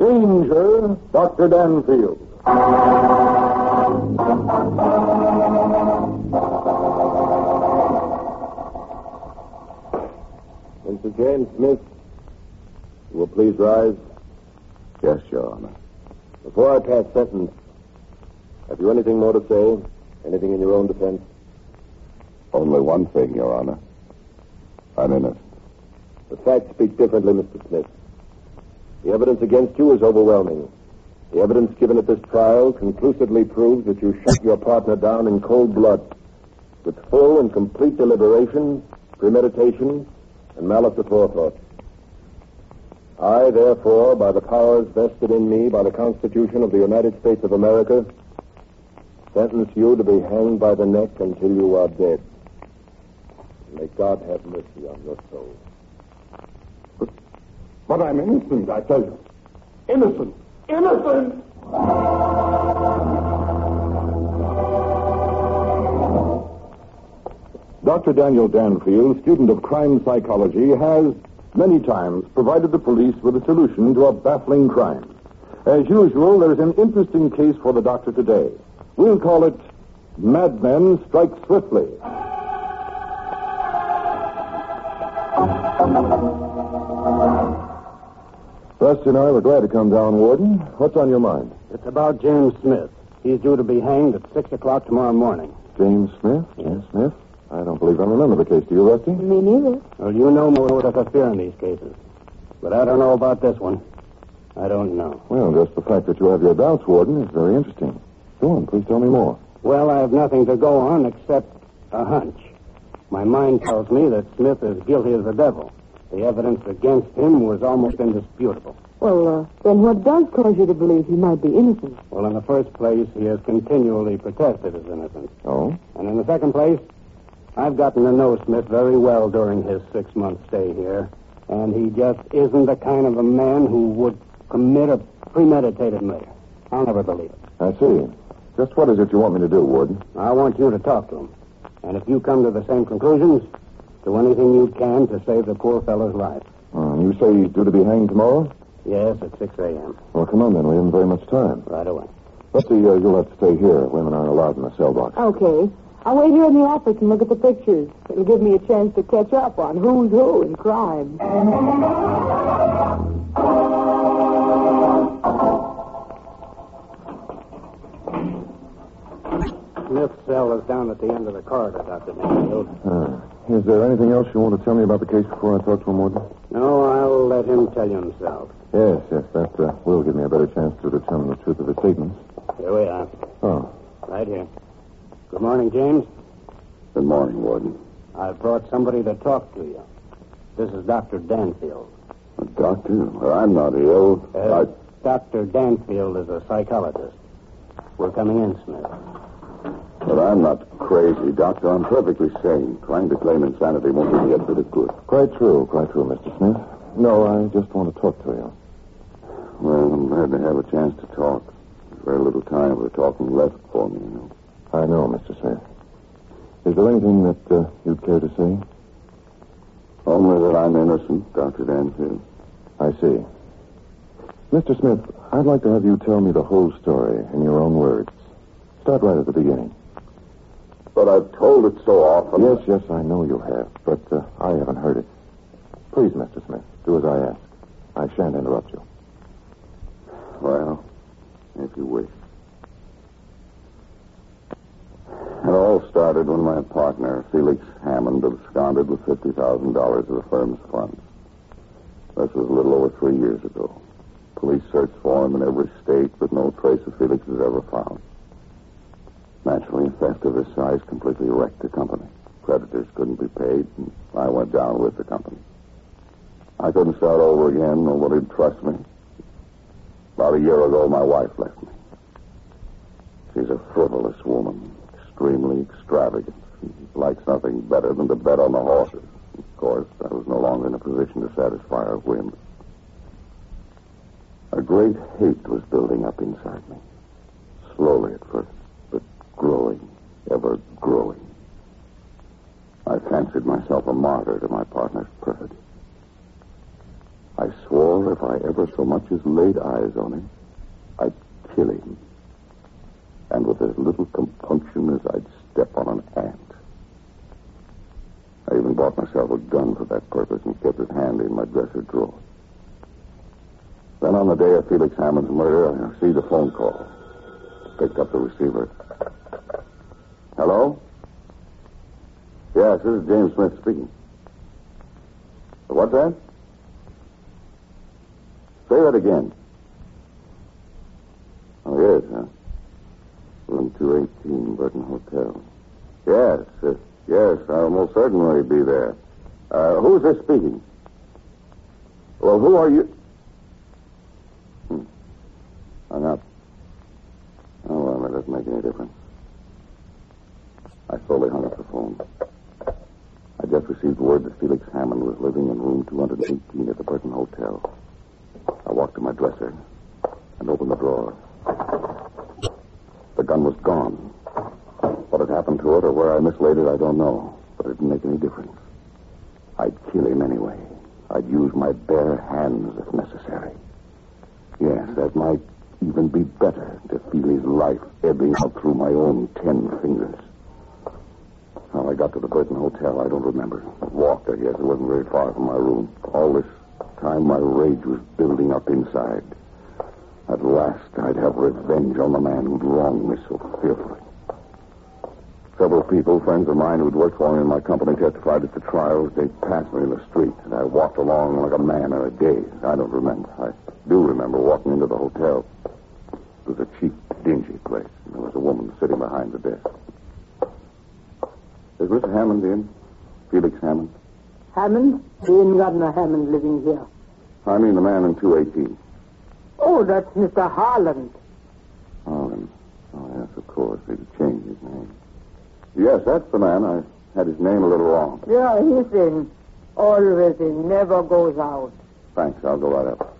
Danger, Dr. Danfield. Mr. James Smith, you will please rise. Yes, Your Honor. Before I pass sentence, have you anything more to say? Anything in your own defense? Only one thing, Your Honor. I'm innocent. The facts speak differently, Mr. Smith. The evidence against you is overwhelming. The evidence given at this trial conclusively proves that you shot your partner down in cold blood, with full and complete deliberation, premeditation, and malice aforethought. I, therefore, by the powers vested in me by the Constitution of the United States of America, sentence you to be hanged by the neck until you are dead. May God have mercy on your soul. But I'm innocent, I tell you. Innocent! Innocent! Dr. Daniel Danfield, student of crime psychology, has many times provided the police with a solution to a baffling crime. As usual, there's an interesting case for the doctor today. We'll call it Madmen Strike Swiftly. Rusty and I were glad to come down, Warden. What's on your mind? It's about James Smith. He's due to be hanged at 6 o'clock tomorrow morning. James Smith? James Smith? I don't believe I remember the case. Do you, Rusty? Me neither. Well, you know more to interfere in these cases. But I don't know about this one. I don't know. Well, just the fact that you have your doubts, Warden, is very interesting. Go on, please tell me more. Well, I have nothing to go on except a hunch. My mind tells me that Smith is guilty as the devil. The evidence against him was almost indisputable. Well, then what does cause you to believe he might be innocent? Well, in the first place, he has continually protested his innocence. Oh? And in the second place, I've gotten to know Smith very well during his 6-month stay here, and he just isn't the kind of a man who would commit a premeditated murder. I'll never believe it. I see. Just what is it you want me to do, Warden? I want you to talk to him. And if you come to the same conclusions, do anything you can to save the poor fellow's life. You say he's due to be hanged tomorrow? Yes, at 6 a.m. Well, come on then. We haven't very much time. Right away. Rusty, you'll have to stay here. Women aren't allowed in the cell box. Okay. I'll wait here in the office and look at the pictures. It'll give me a chance to catch up on who's who in crime. Smith's cell is down at the end of the corridor, Dr. Danfield. Is there anything else you want to tell me about the case before I talk to him, Warden? No, I'll let him tell you himself. Yes, that will give me a better chance to determine the truth of his statements. Here we are. Oh. Right here. Good morning, James. Good morning, Warden. I've brought somebody to talk to you. This is Dr. Danfield. A doctor? Well, I'm not ill. Dr. Danfield is a psychologist. We're coming in, Smith. But I'm not crazy, Doctor. I'm perfectly sane. Trying to claim insanity won't do me a bit of good. Quite true, Mr. Smith. No, I just want to talk to you. Well, I'm glad to have a chance to talk. There's very little time for talking left for me, you know. I know, Mr. Smith. Is there anything that you'd care to say? Only that I'm innocent, Dr. Danfield. I see. Mr. Smith, I'd like to have you tell me the whole story in your own words. Start right at the beginning. But I've told it so often. Yes, I know you have, but I haven't heard it. Please, Mr. Smith, do as I ask. I shan't interrupt you. Well, if you wish. It all started when my partner, Felix Hammond, absconded with $50,000 of the firm's funds. This was a little over 3 years ago. Police searched for him in every state, but no trace of Felix was ever found. Naturally, a theft of this size completely wrecked the company. Creditors couldn't be paid, and I went down with the company. I couldn't start over again. Nobody'd trust me. About a year ago, my wife left me. She's a frivolous woman, extremely extravagant. She likes nothing better than to bet on the horses. Of course, I was no longer in a position to satisfy her whims. A great hate was building up inside me. Slowly at first, but growing, ever growing. I fancied myself a martyr to my partner's perfidy. I swore if I ever so much as laid eyes on him, I'd kill him. And with as little compunction as I'd step on an ant. I even bought myself a gun for that purpose and kept it handy in my dresser drawer. Then on the day of Felix Hammond's murder, I received a phone call. Picked up the receiver. Hello? Yes, this is James Smith speaking. What's that? Say that again. Oh, yes, huh? Room 218, Burton Hotel. Yes, I'll most certainly be there. Who's this speaking? Well, who are you? Hung up. Oh, well, that doesn't make any difference. I slowly hung up the phone. I just received word that Felix Hammond was living in room 218 at the Burton Hotel. I walked to my dresser and opened the drawer. The gun was gone. What had happened to it or where I mislaid it, I don't know. But it didn't make any difference. I'd kill him anyway. I'd use my bare hands if necessary. Yes, that might even be better to feel his life ebbing out through my own 10 fingers. How I got to the Burton Hotel, I don't remember. I walked, I guess. It wasn't very far from my room. All this time, my rage was building up inside. At last, I'd have revenge on the man who'd wronged me so fearfully. Several people, friends of mine who'd worked for me in my company, testified at the trials. They passed me in the street, and I walked along like a man in a daze. I don't remember. I do remember walking into the hotel. It was a cheap, dingy place, and there was a woman sitting behind the desk. Is Mr. Hammond in? Felix Hammond? Hammond? We ain't got no Hammond living here. I mean the man in 218. Oh, that's Mr. Harland. Harland. Oh, yes, of course. He'd changed his name. Yes, that's the man. I had his name a little wrong. Yeah, he's in. Always in. Never goes out. Thanks. I'll go right up.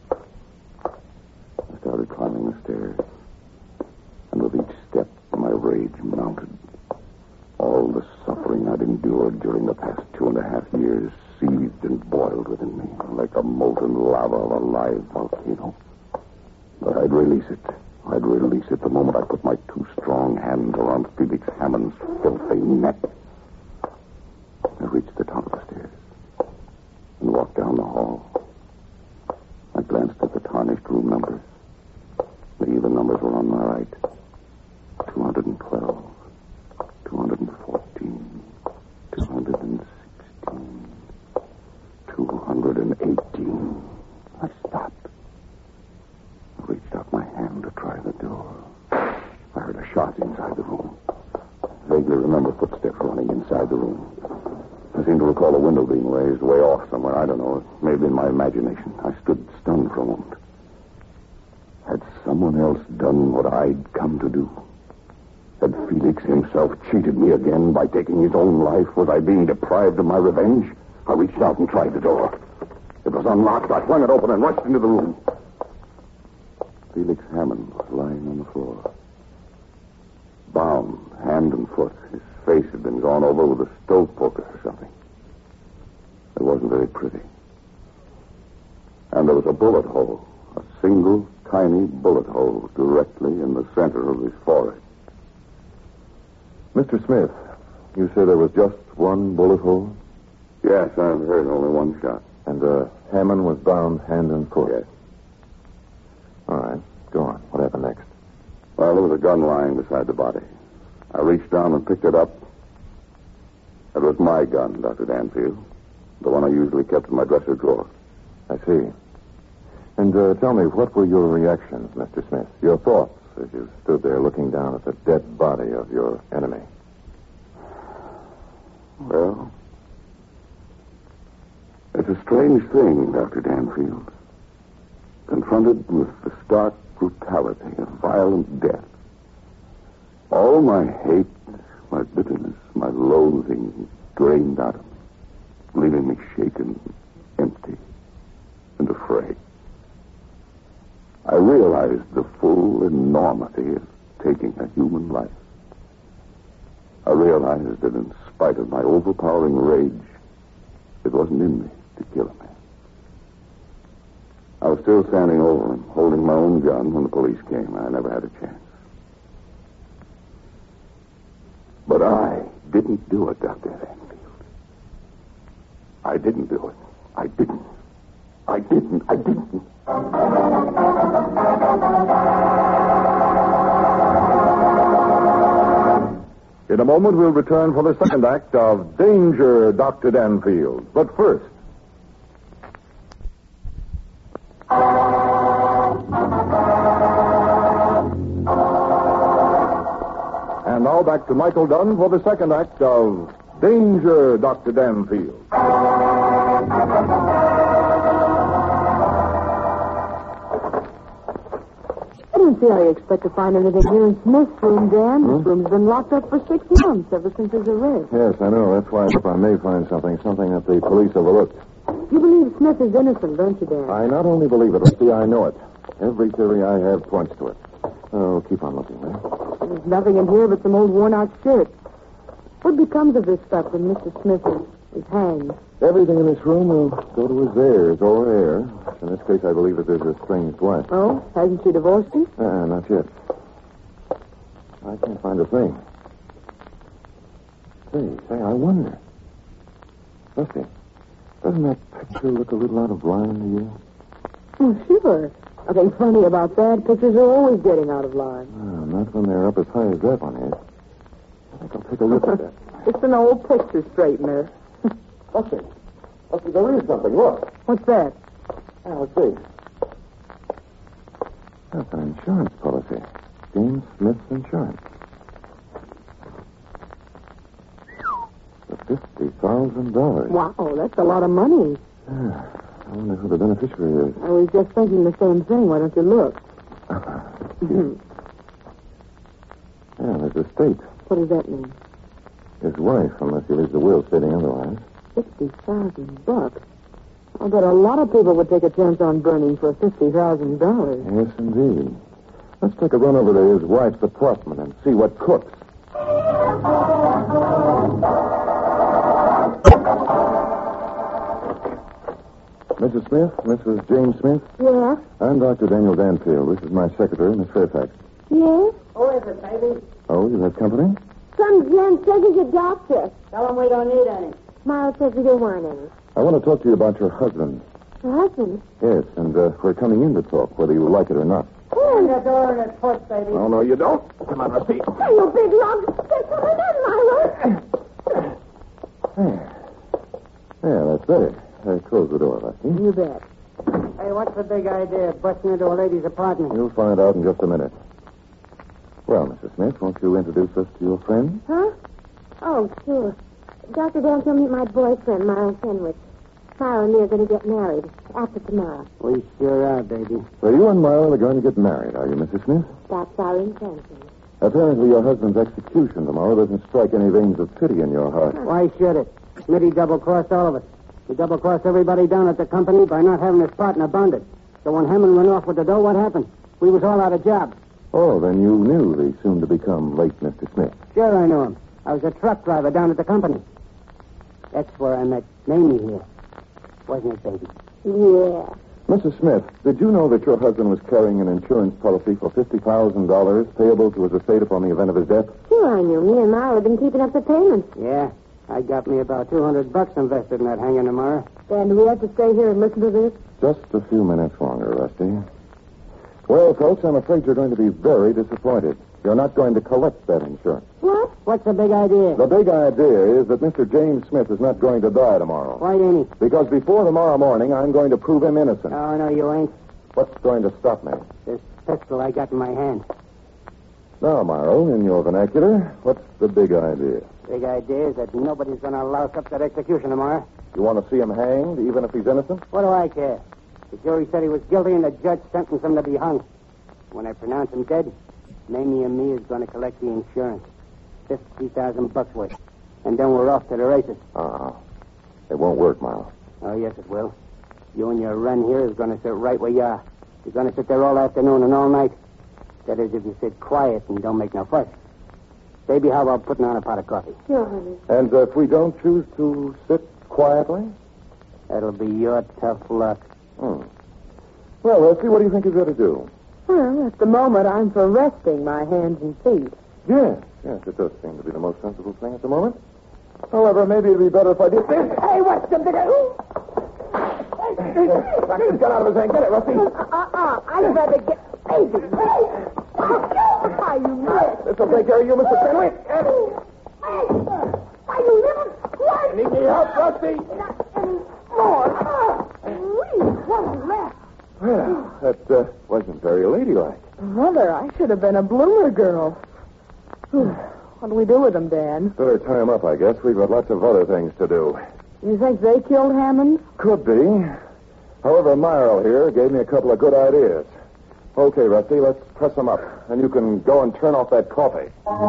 I started climbing the stairs. And with each step, my rage mounted. All the suffering I'd endured during the past 2.5 years seethed and boiled within me like a molten lava of a live volcano. But I'd release it. I'd release it the moment I put my 2 strong hands around Felix Hammond's filthy neck. I reached the top of the stairs and walked down the hall. I glanced at the tarnished room numbers. The even numbers were on my right. 212, 214, 216, 218. I stopped. I reached out my hand to try the door. I heard a shot inside the room. I vaguely remember footsteps running inside the room. I seem to recall a window being raised way off somewhere. I don't know. It may have been my imagination. I stood stunned for a moment. Had someone else done what I'd come to do? Had Felix himself cheated me again by taking his own life? Was I being deprived of my revenge? I reached out and tried the door. It was unlocked. I flung it open and rushed into the room. Felix Hammond was lying on the floor. Bound, hand and foot. His face had been gone over with a stove poker or something. It wasn't very pretty. And there was a bullet hole. A single, tiny bullet hole directly in the center of his forehead. Mr. Smith, you say there was just one bullet hole? Yes, I've heard only one shot. And Hammond was bound hand and foot? Yes. All right, go on. What happened next? Well, there was a gun lying beside the body. I reached down and picked it up. It was my gun, Dr. Danfield. The one I usually kept in my dresser drawer. I see. And tell me, what were your reactions, Mr. Smith? Your thoughts as you stood there looking down at the dead body of your enemy? Well, it's a strange thing, Dr. Danfield. Confronted with the stark brutality of violent death, all my hate, my bitterness, my loathing drained out of me, leaving me shaken, empty, and afraid. I realized the full enormity of taking a human life. I realized that in spite of my overpowering rage, it wasn't in me to kill a man. I was still standing over him, holding my own gun when the police came. I never had a chance. But I didn't do it, Dr. Danfield. I didn't do it. I didn't. In a moment, we'll return for the second act of Danger, Dr. Danfield. But first... And now back to Michael Dunn for the second act of Danger, Dr. Danfield. I don't see how you expect to find anything here in Smith's room, Dan. This room's been locked up for 6 months, ever since his arrest. Yes, I know. That's why I may find something that the police overlooked. You believe Smith is innocent, don't you, Dan? I not only believe it, Rusty, I know it. Every theory I have points to it. Oh, keep on looking, man. There's nothing in here but some old worn-out shirts. What becomes of this stuff when Mr. Smith is hanged? Everything in this room will go to his heirs or heir. In this case, I believe that there's a estranged wife. Oh? Hasn't she divorced him? Not yet. I can't find a thing. Say, I wonder. Rusty, doesn't that picture look a little out of line to you? Oh, sure. Nothing funny about that. Pictures are always getting out of line. Not when they're up as high as that one is. I think I'll take a look at that. It's an old picture straightener. Rusty, there is something. Look. What's that? Let's see. That's an insurance policy. James Smith's Insurance. For $50,000. Wow, that's a lot of money. I wonder who the beneficiary is. I was just thinking the same thing. Why don't you look? Yeah, there's a state. What does that mean? His wife, unless he leaves the will stating otherwise. $50,000. I bet a lot of people would take a chance on burning for $50,000. Yes, indeed. Let's take a run over to his wife's apartment and see what cooks. Mrs. Smith? Mrs. James Smith? Yeah? I'm Dr. Daniel Danfield. This is my secretary, Miss Fairfax. Yes? Who is it, baby? Oh, you have company? Some gent says he's a doctor. Tell him we don't need any. Miles says we don't want any. I want to talk to you about your husband. Her husband? Yes, and we're coming in to talk, whether you like it or not. Open the door in his foot, baby. Oh, no, you don't. Come on, Rusty. Hey, you big lug. Get something done, Miles. Yeah, that's better. Close the door, Rusty. You bet. Hey, what's the big idea of busting into a lady's apartment? You'll find out in just a minute. Well, Mrs. Smith, won't you introduce us to your friend? Huh? Oh, sure. Dr. Danfield, meet my boyfriend, Miles Henwick. Myra and me are going to get married after tomorrow. We sure are, baby. So you and Myra are going to get married, are you, Mrs. Smith? That's our intention. Apparently your husband's execution tomorrow doesn't strike any veins of pity in your heart. Why should it? Smitty double-crossed all of us. He double-crossed everybody down at the company by not having his partner bonded. So when Hammond went off with the dough, what happened? We was all out of jobs. Oh, then you knew the soon-to-become late Mr. Smith. Sure I knew him. I was a truck driver down at the company. That's where I met Mamie here. Wasn't it, baby? Yeah. Mrs. Smith, did you know that your husband was carrying an insurance policy for $50,000 payable to his estate upon the event of his death? Sure I knew. Me and Myra have been keeping up the payments. Yeah. I got me about $200 invested in that hanging tomorrow. Dan, do we have to stay here and listen to this? Just a few minutes longer, Rusty. Well, folks, I'm afraid you're going to be very disappointed. You're not going to collect that insurance. What? What's the big idea? The big idea is that Mr. James Smith is not going to die tomorrow. Why ain't he? Because before tomorrow morning, I'm going to prove him innocent. Oh, no, you ain't. What's going to stop me? This pistol I got in my hand. Now, Morrow, in your vernacular, what's the big idea? Big idea is that nobody's going to louse up that execution tomorrow. You want to see him hanged, even if he's innocent? What do I care? The jury said he was guilty and the judge sentenced him to be hung. When I pronounce him dead, Mamie and me is going to collect the insurance. $50,000 worth. And then we're off to the races. It won't work, Morrow. Oh, yes, it will. You and your run here is going to sit right where you are. You're going to sit there all afternoon and all night. That is, if you sit quiet and don't make no fuss. Baby, how about putting on a pot of coffee? Sure, honey. And if we don't choose to sit quietly? That'll be your tough luck. Well, Rusty, what do you think you've got to do? Well, at the moment, I'm for resting my hands and feet. Yes, it does seem to be the most sensible thing at the moment. However, maybe it'd be better if I did this. Hey, what's the big... Knock this gun out of his hand. Get it, Rusty. I'd rather get... Baby. How you live? This will take care of you, Mr. Fenwick. How you live? What? Need any help, Rusty? Not any more. What left? Well, that wasn't very ladylike. Mother, I should have been a bloomer girl. What do we do with them, Dan? Better tie him up, I guess. We've got lots of other things to do. You think they killed Hammond? Could be. However, Myrle here gave me a couple of good ideas. Okay, Rusty, let's press him up. And you can go and turn off that coffee.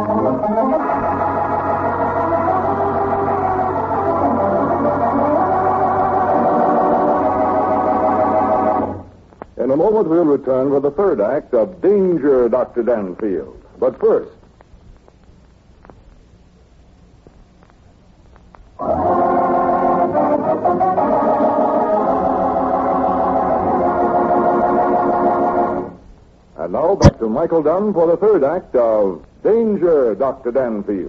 In a moment, we'll return with the third act of Danger, Dr. Danfield. But first... And now, back to Michael Dunn for the third act of Danger, Dr. Danfield.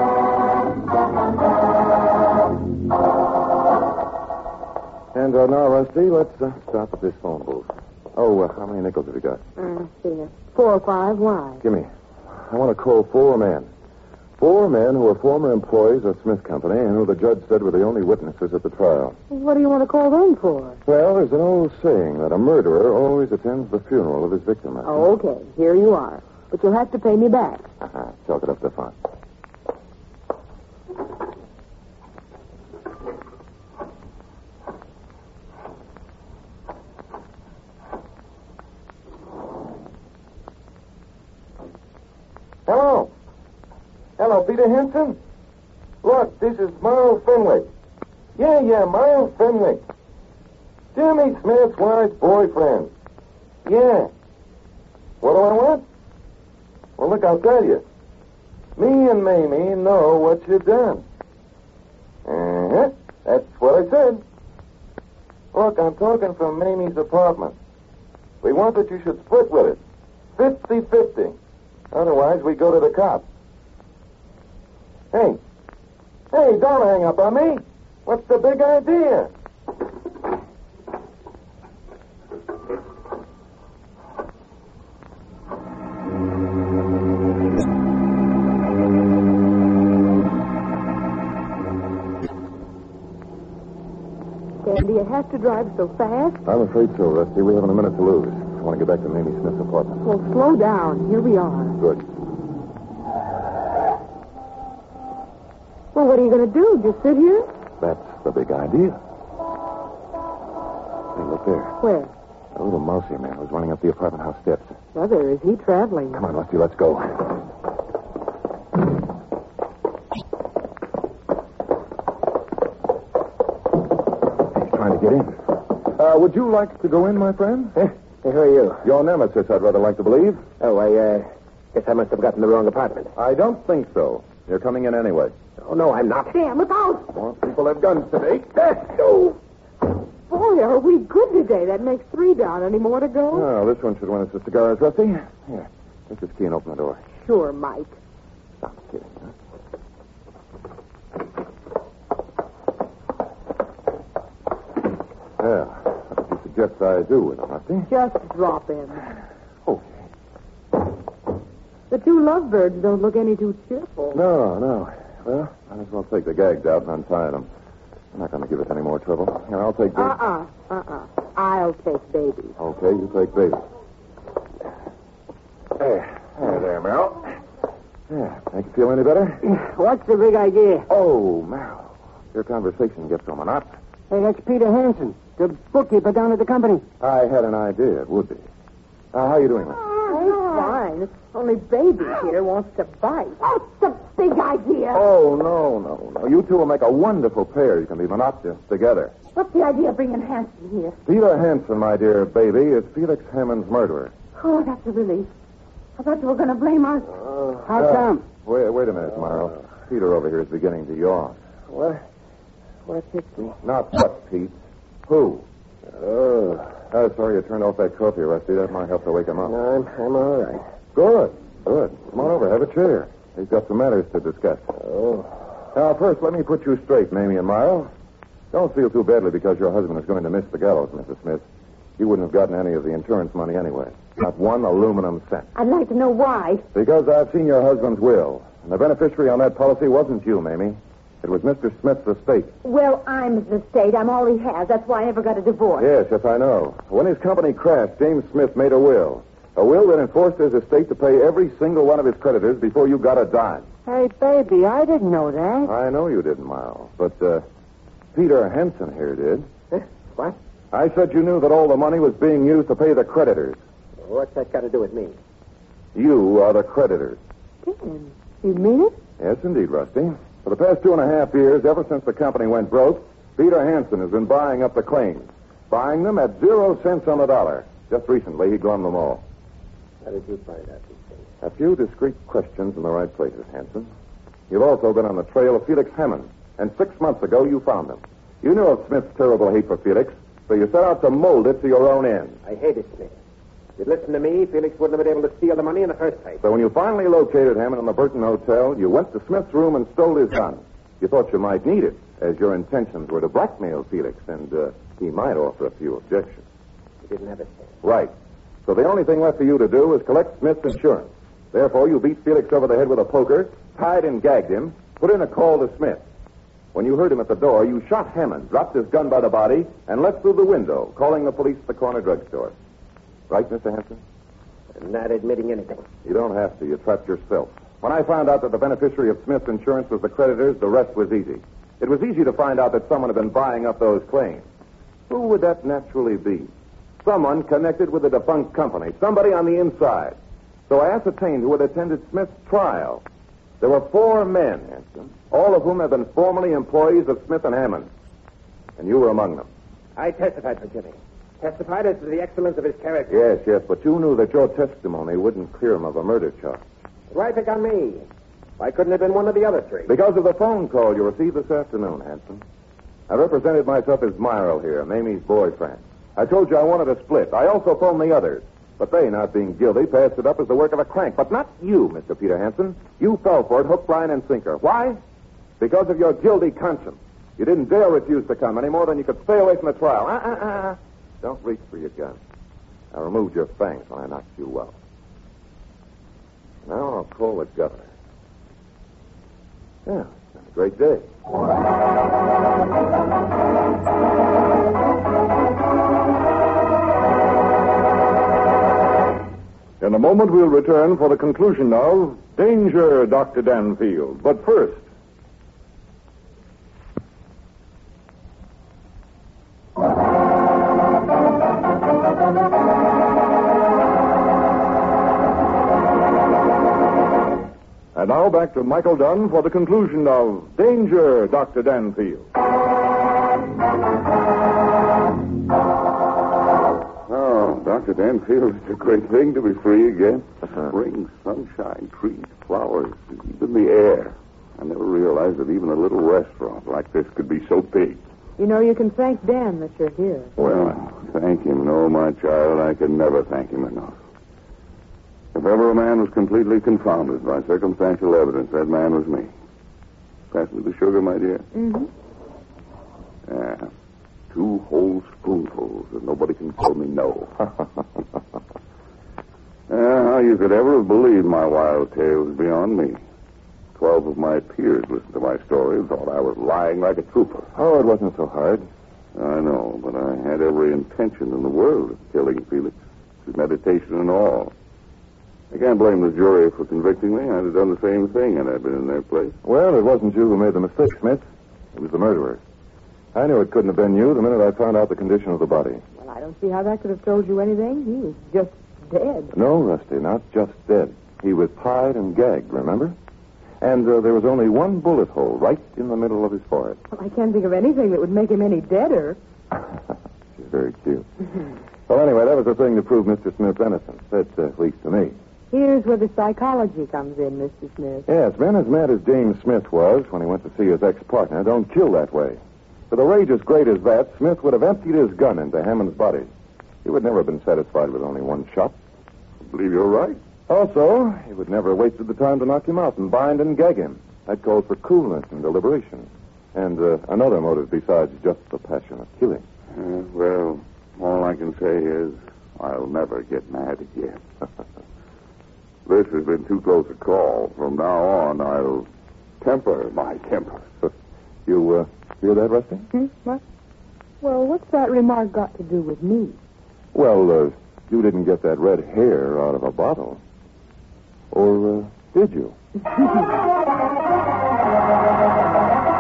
And now, Rusty, let's stop at this phone booth. Oh, how many nickels have you got? See you. 4 or 5. Why? Give me. I want to call 4 men. 4 men who were former employees of Smith Company and who the judge said were the only witnesses at the trial. What do you want to call them for? Well, there's an old saying that a murderer always attends the funeral of his victim. Oh, okay. Here you are. But you'll have to pay me back. Chalk it up to fun. Hello. Hello, Peter Henson? Look, this is Miles Fenwick. Yeah, Miles Fenwick. Jimmy Smith's wife's boyfriend. Yeah. What do I want? Well, look, I'll tell you. Me and Mamie know what you've done. Uh-huh. That's what I said. Look, I'm talking from Mamie's apartment. We want that you should split with it. 50-50. Otherwise, we go to the cops. Hey, don't hang up on me. What's the big idea? Dan, do you have to drive so fast? I'm afraid so, Rusty. We haven't a minute to lose. I want to get back to Mamie Smith's apartment. Well, slow down. Here we are. Good. Well, what are you going to do? Just sit here? That's the big idea. Hey, look there. Where? A little mousy man was running up the apartment house steps. Mother, is he traveling? Come on, Rusty, let's go. He's trying to get in. Would you like to go in, my friend? Hey, who are you? Your nemesis, I'd rather like to believe. Oh, I guess I must have gotten the wrong apartment. I don't think so. You're coming in anyway. Oh, no, I'm not. Dan, look out! More people have guns today. Boy, are we good today. That makes 3 down. Any more to go? Oh, this one should win us the cigars, Rusty. Here, take this key and open the door. Sure, Mike. Stop kidding, huh? Well, what do you suggest I do with him, Rusty? Just drop him. Okay. The 2 lovebirds don't look any too cheerful. No. Well, might as well take the gags out and untie them. I'm not going to give us any more trouble. Here, I'll take Baby. I'll take Baby. Okay, you take Baby. There, Merrill. Yeah, make you feel any better? What's the big idea? Oh, Merrill. Your conversation gets so monotonous. Hey, that's Peter Hanson, the bookkeeper down at the company. I had an idea it would be. How you doing, man? Fine. Only Baby here wants to bite. That's the big idea. Oh, no. You two will make a wonderful pair. You can be monotonous together. What's the idea of bringing Hanson here? Peter Hanson, my dear baby, is Felix Hammond's murderer. Oh, that's a relief. I thought you were going to blame us. How come? Wait a minute, Myro. Peter over here is beginning to yawn. What hit me? Not what, Pete? Who? Oh, Sorry you turned off that coffee, Rusty. That might help to wake him up. I'm all right. Good. Come on over. Have a chair. We've got some matters to discuss. Oh. Now, first, let me put you straight, Mamie and Myra. Don't feel too badly because your husband is going to miss the gallows, Mrs. Smith. You wouldn't have gotten any of the insurance money anyway. Not one aluminum cent. I'd like to know why. Because I've seen your husband's will. And the beneficiary on that policy wasn't you, Mamie. It was Mr. Smith's estate. Well, I'm his estate. I'm all he has. That's why I never got a divorce. Yes, I know. When his company crashed, James Smith made a will. A will that enforced his estate to pay every single one of his creditors before you got a dime. Hey, baby, I didn't know that. I know you didn't, Miles. But Peter Henson here did. What? I said you knew that all the money was being used to pay the creditors. What's that got to do with me? You are the creditors. Dan, you mean it? Yes, indeed, Rusty. For the past 2.5 years, ever since the company went broke, Peter Hansen has been buying up the claims. Buying them at 0 cents on the dollar. Just recently, he glummed them all. How did you find out these things? A few discreet questions in the right places, Hansen. You've also been on the trail of Felix Hammond, and 6 months ago you found him. You knew of Smith's terrible hate for Felix, so you set out to mold it to your own end. I hated Smith. If you'd listened to me, Felix wouldn't have been able to steal the money in the first place. So when you finally located Hammond in the Burton Hotel, you went to Smith's room and stole his gun. You thought you might need it, as your intentions were to blackmail Felix, and he might offer a few objections. He didn't have a cent. Right. So the only thing left for you to do is collect Smith's insurance. Therefore, you beat Felix over the head with a poker, tied and gagged him, put in a call to Smith. When you heard him at the door, you shot Hammond, dropped his gun by the body, and left through the window, calling the police at the corner drugstore. Right, Mr. Hanson? I'm not admitting anything. You don't have to. You trapped yourself. When I found out that the beneficiary of Smith's insurance was the creditors, the rest was easy. It was easy to find out that someone had been buying up those claims. Who would that naturally be? Someone connected with the defunct company. Somebody on the inside. So I ascertained who had attended Smith's trial. There were 4 men, Hanson, all of whom have been formerly employees of Smith and Hammond. And you were among them. I testified for Jimmy. Testified as to the excellence of his character. Yes, but you knew that your testimony wouldn't clear him of a murder charge. Why pick on me? Why couldn't it have been one of the other 3? Because of the phone call you received this afternoon, Hanson. I represented myself as Myro here, Mamie's boyfriend. I told you I wanted a split. I also phoned the others. But they, not being guilty, passed it up as the work of a crank. But not you, Mr. Peter Hanson. You fell for it, hook, line, and sinker. Why? Because of your guilty conscience. You didn't dare refuse to come any more than you could stay away from the trial. Don't reach for your gun. I removed your fangs when I knocked you out. Now I'll call the governor. Yeah, it's been a great day. In a moment, we'll return for the conclusion of Danger, Dr. Danfield. But first, and now back to Michael Dunn for the conclusion of Danger, Dr. Danfield. Oh, Dr. Danfield, it's a great thing to be free again. Spring, sunshine, trees, flowers, even the air. I never realized that even a little restaurant like this could be so big. You know, you can thank Dan that you're here. Well, thank him. No, my child, I can never thank him enough. If ever a man was completely confounded by circumstantial evidence, that man was me. Pass me the sugar, my dear? Mm-hmm. Yeah. 2 whole spoonfuls, and nobody can tell me no. How you could ever have believed my wild tale is beyond me. 12 of my peers listened to my story and thought I was lying like a trooper. Oh, it wasn't so hard. I know, but I had every intention in the world of killing Felix. Premeditation and all. I can't blame the jury for convicting me. I'd have done the same thing had I been in their place. Well, it wasn't you who made the mistake, Smith. It was the murderer. I knew it couldn't have been you the minute I found out the condition of the body. Well, I don't see how that could have told you anything. He was just dead. No, Rusty, not just dead. He was tied and gagged, remember? And there was only one bullet hole right in the middle of his forehead. Well, I can't think of anything that would make him any deader. She's very cute. Well, anyway, that was the thing to prove Mr. Smith's innocence. That's at least to me. Here's where the psychology comes in, Mr. Smith. Yes, men as mad as James Smith was when he went to see his ex-partner don't kill that way. With a rage as great as that, Smith would have emptied his gun into Hammond's body. he would never have been satisfied with only one shot. I believe you're right. Also, he would never have wasted the time to knock him out and bind and gag him. That calls for coolness and deliberation. And another motive besides just the passion of killing. Well, all I can say is I'll never get mad again. This has been too close a call. From now on, I'll temper my temper. You hear that, Rusty? What? Well, what's that remark got to do with me? Well, you didn't get that red hair out of a bottle. Or did you?